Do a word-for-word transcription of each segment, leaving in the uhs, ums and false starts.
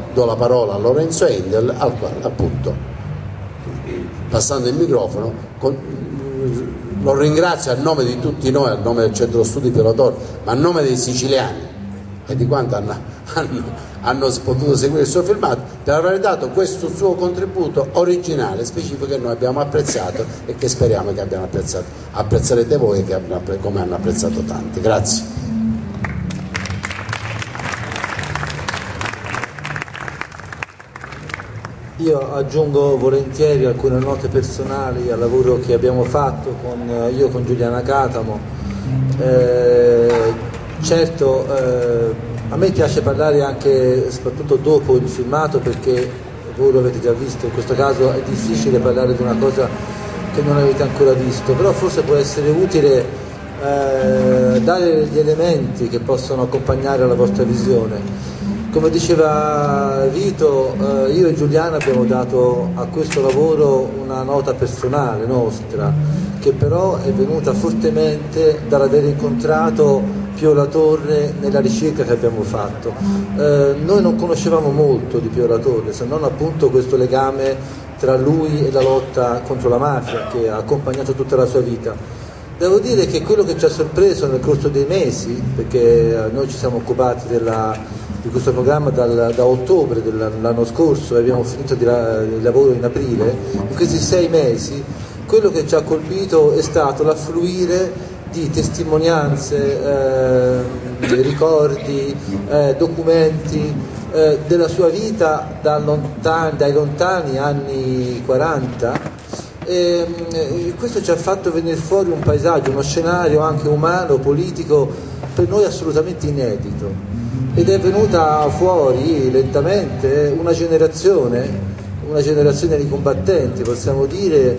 do la parola a Lorenzo Endel, al quale appunto, passando il microfono, con, lo ringrazio a nome di tutti noi, a nome del Centro Studi Pio La Torre, ma a nome dei siciliani e di quanto hanno, hanno, hanno potuto seguire il suo filmato, per aver dato questo suo contributo originale, specifico, che noi abbiamo apprezzato e che speriamo che abbiano apprezzato, apprezzerete voi, che abbiano, come hanno apprezzato tanti. Grazie. Io aggiungo volentieri alcune note personali al lavoro che abbiamo fatto con, io con Giuliana Catamo. Eh, certo, eh, a me piace parlare anche, soprattutto dopo il filmato, perché voi lo avete già visto, in questo caso è difficile parlare di una cosa che non avete ancora visto, però forse può essere utile eh, dare gli elementi che possono accompagnare la vostra visione. Come diceva Vito, eh, io e Giuliana abbiamo dato a questo lavoro una nota personale nostra, che però è venuta fortemente dall'aver incontrato Pio La Torre nella ricerca che abbiamo fatto. Eh, noi non conoscevamo molto di Pio La Torre, se non appunto questo legame tra lui e la lotta contro la mafia che ha accompagnato tutta la sua vita. Devo dire che quello che ci ha sorpreso nel corso dei mesi, perché noi ci siamo occupati della di questo programma dal, da ottobre dell'anno scorso e abbiamo finito di, il lavoro in aprile, in questi sei mesi quello che ci ha colpito è stato l'affluire di testimonianze, eh, ricordi, eh, documenti eh, della sua vita da lontani, dai lontani anni quaranta, e, e questo ci ha fatto venire fuori un paesaggio, uno scenario anche umano, politico, per noi assolutamente inedito. Ed è venuta fuori lentamente una generazione, una generazione di combattenti, possiamo dire,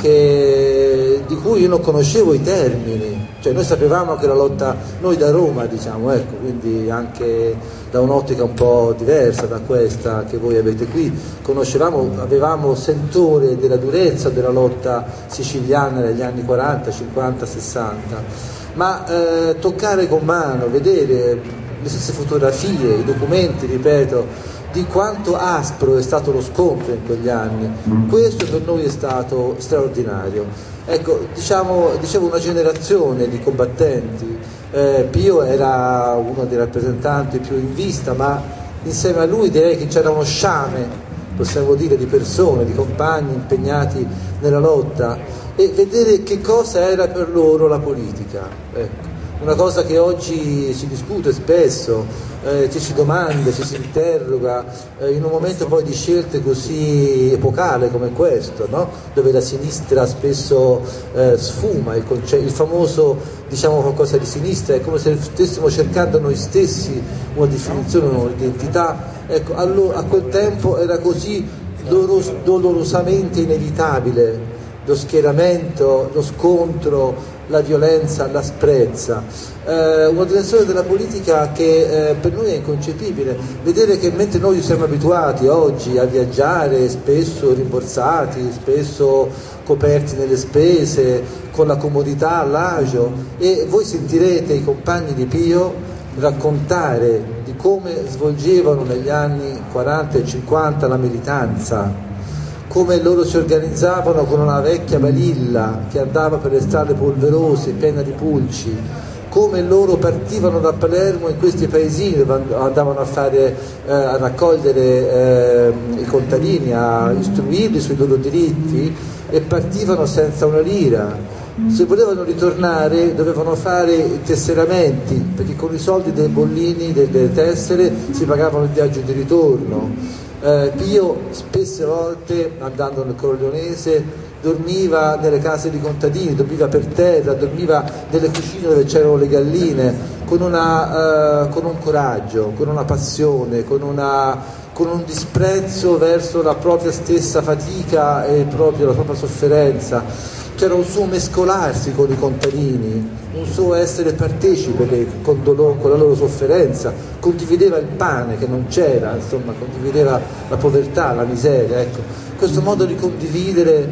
che, di cui io non conoscevo i termini, cioè noi sapevamo che la lotta, noi da Roma diciamo, ecco, quindi anche da un'ottica un po' diversa da questa che voi avete qui, conoscevamo, avevamo sentore della durezza della lotta siciliana negli anni quaranta, cinquanta, sessanta, ma eh, toccare con mano, vedere le stesse fotografie, i documenti, ripeto, di quanto aspro è stato lo scontro in quegli anni, questo per noi è stato straordinario. Ecco, diciamo, dicevo una generazione di combattenti, eh, Pio era uno dei rappresentanti più in vista, ma insieme a lui direi che c'era uno sciame, possiamo dire, di persone, di compagni impegnati nella lotta, e vedere che cosa era per loro la politica, ecco. Una cosa che oggi si discute spesso, eh, ci si domanda, ci si interroga, eh, in un momento poi di scelte così epocale come questo, no? Dove la sinistra spesso eh, sfuma il, conce- il famoso, diciamo, qualcosa di sinistra, è come se stessimo cercando noi stessi una definizione, un'identità. Ecco, allo- a quel tempo era così dolos- dolorosamente inevitabile lo schieramento, lo scontro, la violenza, l'asprezza, eh, una dimensione della politica che eh, per noi è inconcepibile. Vedere che mentre noi siamo abituati oggi a viaggiare, spesso rimborsati, spesso coperti nelle spese, con la comodità, l'agio, e voi sentirete i compagni di Pio raccontare di come svolgevano negli anni quaranta e cinquanta la militanza, come loro si organizzavano con una vecchia balilla che andava per le strade polverose, piena di pulci, come loro partivano da Palermo in questi paesini dove andavano a fare, eh, a raccogliere eh, i contadini, a istruirli sui loro diritti, e partivano senza una lira. Se volevano ritornare dovevano fare i tesseramenti, perché con i soldi dei bollini, delle tessere, si pagavano il viaggio di ritorno. Eh, Pio spesse volte, andando nel Corleonese, dormiva nelle case di contadini, dormiva per terra, dormiva nelle cucine dove c'erano le galline, con, una, uh, con un coraggio, con una passione, con, una, con un disprezzo verso la propria stessa fatica e proprio la propria sofferenza. C'era un suo mescolarsi con i contadini, un suo essere partecipe con, dolore, con la loro sofferenza, condivideva il pane che non c'era, insomma, condivideva la povertà, la miseria, ecco. Questo modo di condividere,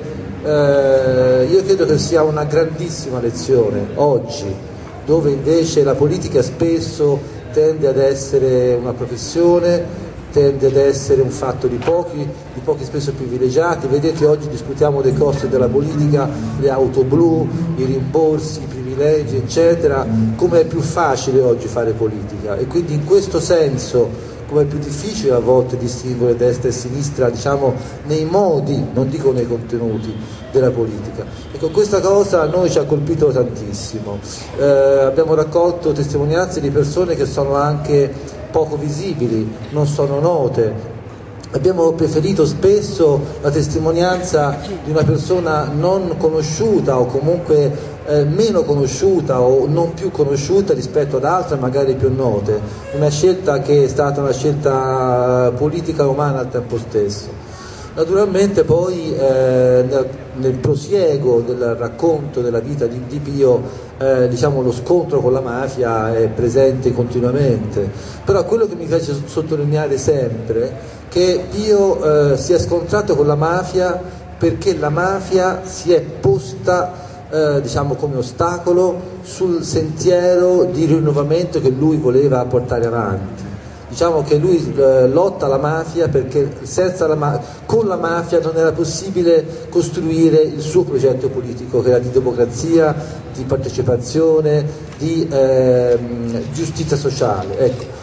eh, io credo che sia una grandissima lezione oggi, dove invece la politica spesso tende ad essere una professione tende ad essere un fatto di pochi, di pochi spesso privilegiati. Vedete, oggi discutiamo dei costi della politica, le auto blu, i rimborsi, i privilegi, eccetera, come è più facile oggi fare politica, e quindi in questo senso come è più difficile a volte distinguere destra e sinistra, diciamo, nei modi, non dico nei contenuti della politica. Ecco, questa cosa a noi ci ha colpito tantissimo. Eh, abbiamo raccolto testimonianze di persone che sono anche poco visibili, non sono note. Abbiamo preferito spesso la testimonianza di una persona non conosciuta o comunque eh, meno conosciuta o non più conosciuta rispetto ad altre magari più note, una scelta che è stata una scelta politica e umana al tempo stesso. Naturalmente poi eh, nel, nel prosieguo del racconto della vita di, di Pio eh, diciamo, lo scontro con la mafia è presente continuamente, però quello che mi piace sottolineare sempre che Pio eh, si è scontrato con la mafia perché la mafia si è posta eh, diciamo come ostacolo sul sentiero di rinnovamento che lui voleva portare avanti. Diciamo che lui eh, lotta la mafia perché senza la ma- con la mafia non era possibile costruire il suo progetto politico, che era di democrazia, di partecipazione, di eh, giustizia sociale. Ecco.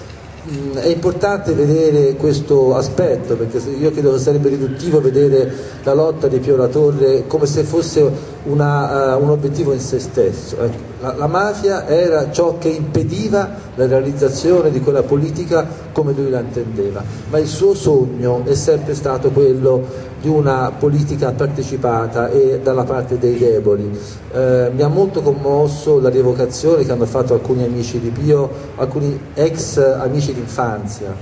È importante vedere questo aspetto, perché io credo che sarebbe riduttivo vedere la lotta di Pio La Torre come se fosse una, uh, un obiettivo in se stesso. Ecco. La, la mafia era ciò che impediva la realizzazione di quella politica come lui la intendeva, ma il suo sogno è sempre stato quello di una politica partecipata e dalla parte dei deboli. Eh, mi ha molto commosso la rievocazione che hanno fatto alcuni amici di Pio, alcuni ex amici d'infanzia,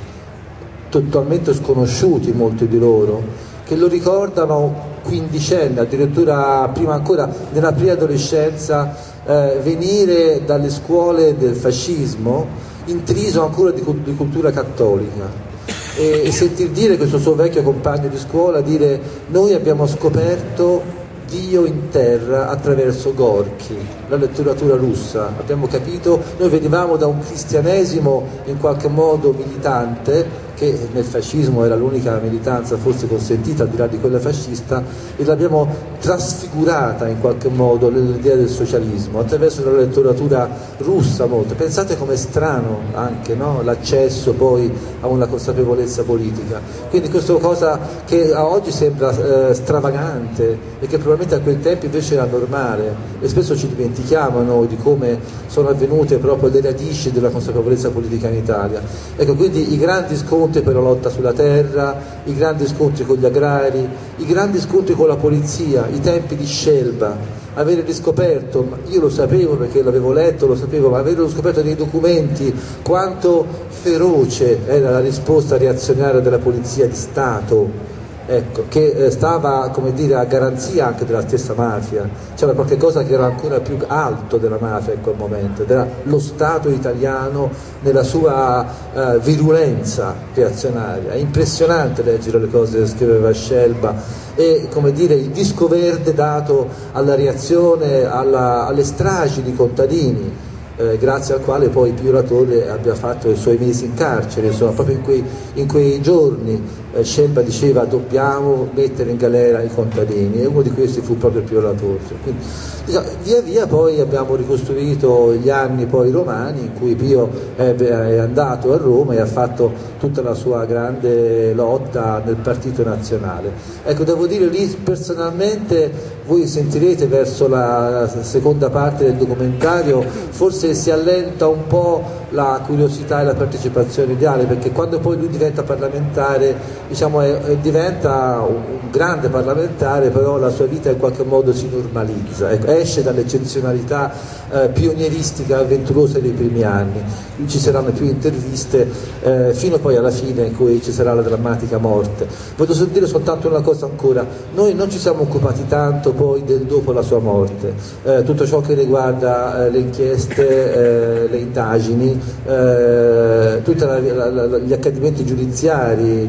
totalmente sconosciuti molti di loro, che lo ricordano quindicenni, addirittura prima ancora nella preadolescenza, eh, venire dalle scuole del fascismo intriso ancora di, di cultura cattolica. E, e sentir dire questo suo vecchio compagno di scuola dire: noi abbiamo scoperto Dio in terra attraverso Gorky, la letteratura russa, abbiamo capito, noi venivamo da un cristianesimo in qualche modo militante, che nel fascismo era l'unica militanza forse consentita al di là di quella fascista, e l'abbiamo trasfigurata in qualche modo nell'idea del socialismo attraverso la letteratura russa molto. Pensate com'è strano anche, no? L'accesso poi a una consapevolezza politica, quindi questa cosa che a oggi sembra eh, stravagante e che probabilmente a quel tempo invece era normale, e spesso ci dimentichiamo noi di come sono avvenute proprio le radici della consapevolezza politica in Italia. Ecco, quindi i grandi scontri per la lotta sulla terra, i grandi scontri con gli agrari, i grandi scontri con la polizia, i tempi di Scelba, avere riscoperto, io lo sapevo perché l'avevo letto, lo sapevo, ma averlo scoperto nei documenti quanto feroce era la risposta reazionaria della polizia di Stato, ecco, che stava, come dire, a garanzia anche della stessa mafia. C'era qualche cosa che era ancora più alto della mafia in quel momento, ed era lo Stato italiano nella sua uh, virulenza reazionaria. È impressionante leggere le cose che scriveva Scelba e, come dire, il disco verde dato alla reazione alla, alle stragi di contadini, Eh, grazie al quale poi Pio La Torre abbia fatto i suoi mesi in carcere. Insomma, proprio in quei, in quei giorni eh, Scelba diceva: dobbiamo mettere in galera i contadini, e uno di questi fu proprio Pio La Torre. Quindi, diciamo, via via poi abbiamo ricostruito gli anni poi romani in cui Pio è, è andato a Roma e ha fatto tutta la sua grande lotta nel Partito Nazionale. Ecco, devo dire, lì personalmente voi sentirete verso la seconda parte del documentario forse si allenta un po' la curiosità e la partecipazione ideale, perché quando poi lui diventa parlamentare, diciamo, è, è, diventa un, un grande parlamentare, però la sua vita in qualche modo si normalizza, ecco, esce dall'eccezionalità eh, pionieristica, avventurosa dei primi anni. Ci saranno più interviste eh, fino poi alla fine in cui ci sarà la drammatica morte. Voglio dire soltanto una cosa ancora: noi non ci siamo occupati tanto poi del dopo la sua morte, eh, tutto ciò che riguarda eh, le inchieste, eh, le indagini, eh, tutti gli accadimenti giudiziari, l'accertamento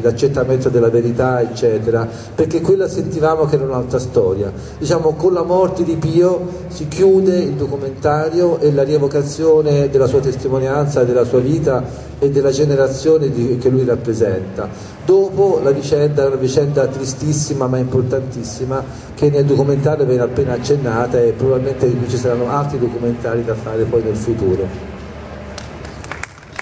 l'accertamento della verità, eccetera, perché quella sentivamo che era un'altra storia. Diciamo, con la morte di Pio si chiude il documentario e la rievocazione della sua testimonianza, della sua vita e della generazione di, che lui rappresenta. Dopo la vicenda, una vicenda tristissima ma importantissima, che nel documentario viene appena accennata, e probabilmente ci saranno altri documentari da fare poi nel futuro.